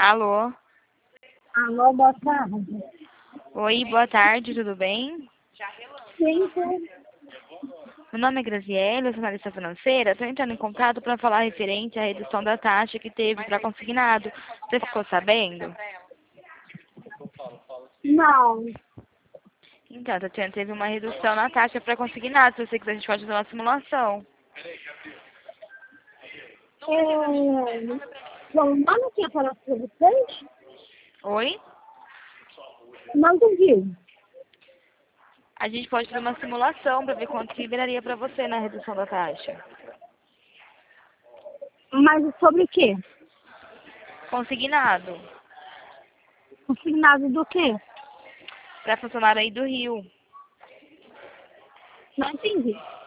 Alô? Alô, boa tarde. Oi, boa tarde, tudo bem? Sim, sim. Meu nome é Graziele, eu sou analista financeira. Estou entrando em contato para falar referente à redução da taxa que teve para consignado. Você ficou sabendo? Não. Então, Tatiana, teve uma redução na taxa para consignado. Se você quiser, a gente pode fazer uma simulação. Bom, não tinha falado para vocês? Oi? Não entendi. A gente pode fazer uma simulação para ver quanto que liberaria para você na redução da taxa. Mas sobre o quê? Consignado. Consignado do quê? Para funcionário aí do Rio. Não entendi.